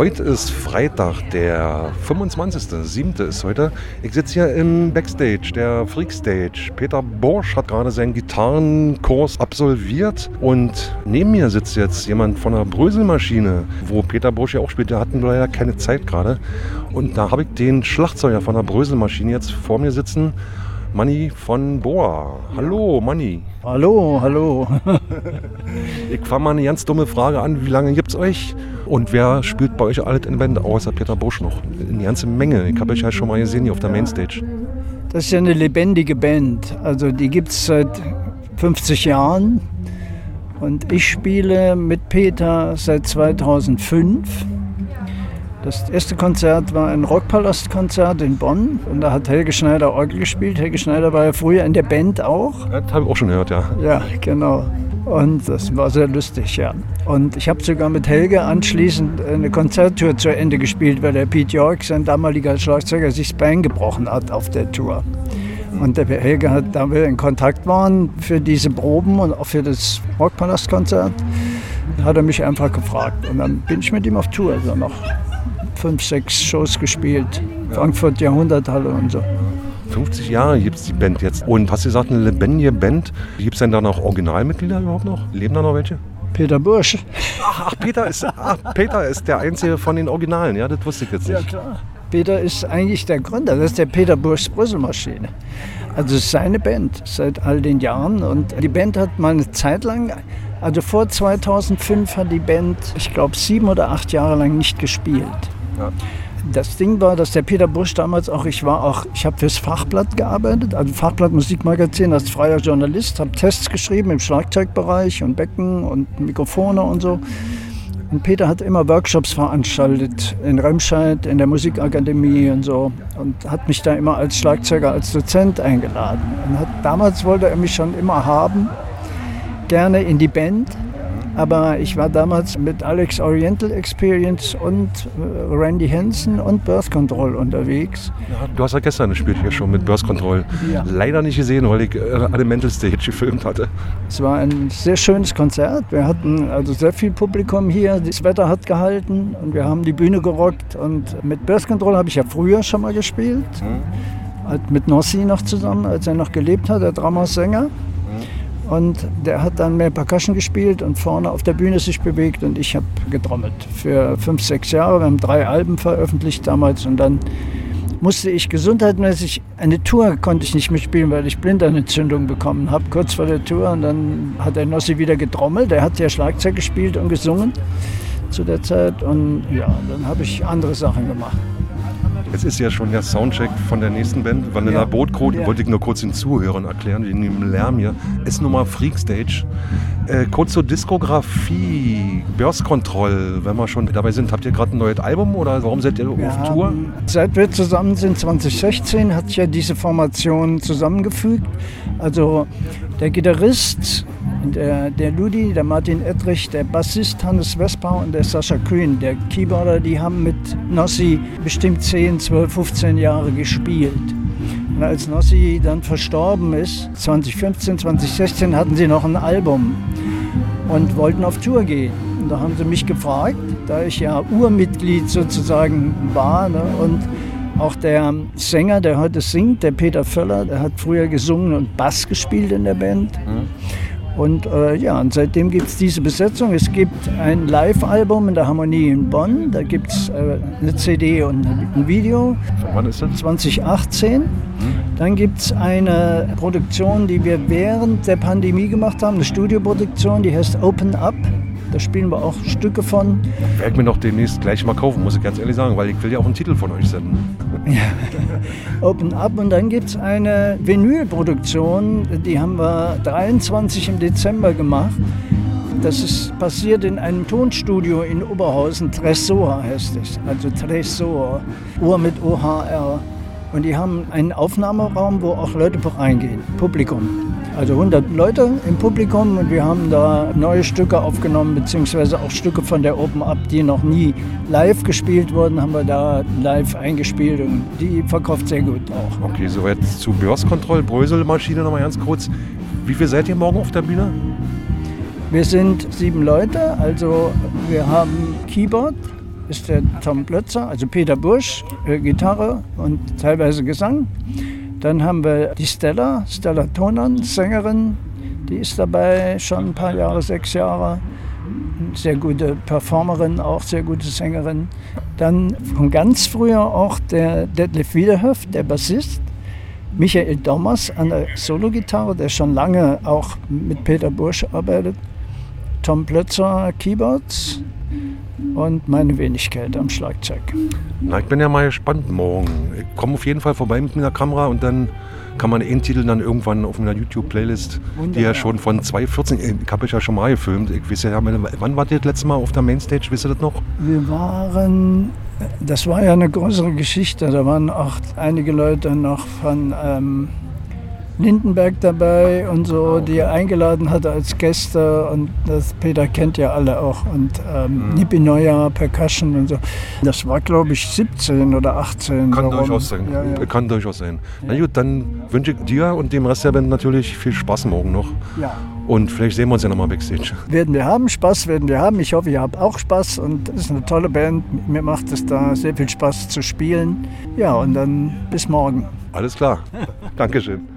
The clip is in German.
Heute ist Freitag, der 25.07. ist heute. Ich sitze hier im Backstage, der Freakstage. Peter Bursch hat gerade seinen Gitarrenkurs absolviert und neben mir sitzt jetzt jemand von der Bröselmaschine, wo Peter Bursch ja auch spielt. Der hat nur leider keine Zeit gerade. Und da habe ich den Schlagzeuger von der Bröselmaschine jetzt vor mir sitzen. Manni von Boa. Hallo, Manni. Hallo. Ich fange mal eine ganz dumme Frage an. Wie lange gibt's euch? Und wer spielt bei euch alles in der Band, außer Peter Bursch noch? Eine ganze Menge. Ich habe euch ja schon mal gesehen hier auf der Mainstage. Das ist ja eine lebendige Band. Also die gibt's seit 50 Jahren. Und ich spiele mit Peter seit 2005. Das erste Konzert war ein Rockpalast-Konzert in Bonn und da hat Helge Schneider Orgel gespielt. Helge Schneider war ja früher in der Band auch. Das habe ich auch schon gehört, ja. Ja, genau. Und das war sehr lustig, ja. Und ich habe sogar mit Helge anschließend eine Konzerttour zu Ende gespielt, weil der Pete York, sein damaliger Schlagzeuger, sich das Bein gebrochen hat auf der Tour. Und der Helge hat, da wir in Kontakt waren für diese Proben und auch für das Rockpalast-Konzert, hat er mich einfach gefragt. Und dann bin ich mit ihm auf Tour, also noch 5, 6 Shows gespielt, Frankfurt Jahrhunderthalle und so. 50 Jahre gibt es die Band jetzt. Und hast du gesagt, eine lebendige Band? Gibt es denn da noch Originalmitglieder überhaupt noch? Leben da noch welche? Peter Bursch. Ach, Peter ist der Einzige von den Originalen, ja, das wusste ich jetzt nicht. Ja, klar. Peter ist eigentlich der Gründer, das ist der Peter Burschs Bröselmaschine. Also es ist seine Band seit all den Jahren und die Band hat mal eine Zeit lang, also vor 2005 hat die Band, ich glaube 7 oder 8 Jahre lang nicht gespielt. Ja. Das Ding war, dass der Peter Bursch damals auch, ich habe fürs Fachblatt gearbeitet, also Fachblatt Musikmagazin als freier Journalist, habe Tests geschrieben im Schlagzeugbereich und Becken und Mikrofone und so. Und Peter hat immer Workshops veranstaltet in Remscheid, in der Musikakademie und so und hat mich da immer als Schlagzeuger, als Dozent eingeladen. Und damals wollte er mich schon immer haben, gerne in die Band. Aber ich war damals mit Alex Oriental Experience und Randy Hansen und Birth Control unterwegs. Ja, du hast ja gestern gespielt hier schon mit Birth Control. Ja. Leider nicht gesehen, weil ich eine Mental Stage gefilmt hatte. Es war ein sehr schönes Konzert. Wir hatten also sehr viel Publikum hier. Das Wetter hat gehalten und wir haben die Bühne gerockt. Und mit Birth Control habe ich ja früher schon mal gespielt. Mit Nossi noch zusammen, als er noch gelebt hat, der Drummer-Sänger. Und der hat dann mehr Percussion gespielt und vorne auf der Bühne sich bewegt und ich habe getrommelt. Für 5, 6 Jahre, wir haben 3 Alben veröffentlicht damals und dann musste ich gesundheitsmäßig, eine Tour konnte ich nicht mitspielen, weil ich Blinddarmentzündung bekommen habe, kurz vor der Tour. Und dann hat der Nossi wieder getrommelt, der hat ja Schlagzeug gespielt und gesungen zu der Zeit und ja, dann habe ich andere Sachen gemacht. Jetzt ist ja schon der Soundcheck von der nächsten Band, Vanilla Bootcode. Ja. Wollte ich nur kurz den Zuhörern erklären, wegen dem Lärm hier. Ist Nummer Freakstage. Kurz zur Diskografie, Birth Control, wenn wir schon dabei sind. Habt ihr gerade ein neues Album oder warum seid ihr auf Tour? Seit wir zusammen sind, 2016, hat sich ja diese Formation zusammengefügt. Also der Gitarrist, der Ludi, der Martin Ettrich, der Bassist Hannes Vespa und der Sascha Kühn, der Keyboarder, die haben mit Nossi bestimmt 10, 12, 15 Jahre gespielt. Und als Nossi dann verstorben ist, 2015, 2016, hatten sie noch ein Album und wollten auf Tour gehen. Und da haben sie mich gefragt, da ich ja Urmitglied sozusagen war, ne, und auch der Sänger, der heute singt, der Peter Völler, der hat früher gesungen und Bass gespielt in der Band. Und und seitdem gibt es diese Besetzung. Es gibt ein Live-Album in der Harmonie in Bonn. Da gibt es eine CD und ein Video. Wann ist das? 2018. Dann gibt es eine Produktion, die wir während der Pandemie gemacht haben, eine Studioproduktion, die heißt Open Up. Da spielen wir auch Stücke von. Werde ich mir noch demnächst gleich mal kaufen, muss ich ganz ehrlich sagen, weil ich will ja auch einen Titel von euch senden. Ja. Open Up und dann gibt es eine Vinylproduktion, die haben wir 23 im Dezember gemacht. Das ist passiert in einem Tonstudio in Oberhausen, Tresor heißt es, also Tresor, Ohr mit OHR. Und die haben einen Aufnahmeraum, wo auch Leute reingehen, Publikum. Also 100 Leute im Publikum und wir haben da neue Stücke aufgenommen, beziehungsweise auch Stücke von der Open Up, die noch nie live gespielt wurden, haben wir da live eingespielt und die verkauft sehr gut auch. Okay, so jetzt zu Birth Control, Bröselmaschine nochmal ganz kurz. Wie viel seid ihr morgen auf der Bühne? Wir sind 7 Leute, also wir haben Keyboard, ist der Tom Plötzer, also Peter Bursch, Gitarre und teilweise Gesang. Dann haben wir die Stella Tonan, Sängerin, die ist dabei schon ein paar Jahre, 6 Jahre. Sehr gute Performerin, auch sehr gute Sängerin. Dann von ganz früher auch der Detlef Wiederhöf, der Bassist. Michael Dommers an der Sologitarre, der schon lange auch mit Peter Bursch arbeitet. Tom Plötzer Keyboards und meine Wenigkeit am Schlagzeug. Na, ich bin ja mal gespannt morgen. Ich komme auf jeden Fall vorbei mit meiner Kamera und dann kann man den Titel dann irgendwann auf einer YouTube-Playlist, die ja schon von 2014, ich habe euch ja schon mal gefilmt. Ich weiß ja, wann wart ihr das letzte Mal auf der Mainstage, wisst ihr das noch? Das war ja eine größere Geschichte, da waren auch einige Leute noch von Lindenberg dabei und so, die er eingeladen hatte als Gäste und das Peter kennt ja alle auch und Nipi Neuer, Percussion und so. Das war glaube ich 17 oder 18. Kann durchaus sein. Ja. Kann durchaus sein. Ja. Na gut, dann wünsche ich dir und dem Rest der Band natürlich viel Spaß morgen noch. Ja. Und vielleicht sehen wir uns ja nochmal Backstage. Werden wir haben, Spaß werden wir haben. Ich hoffe, ihr habt auch Spaß und es ist eine tolle Band. Mir macht es da sehr viel Spaß zu spielen. Ja, und dann bis morgen. Alles klar. Dankeschön.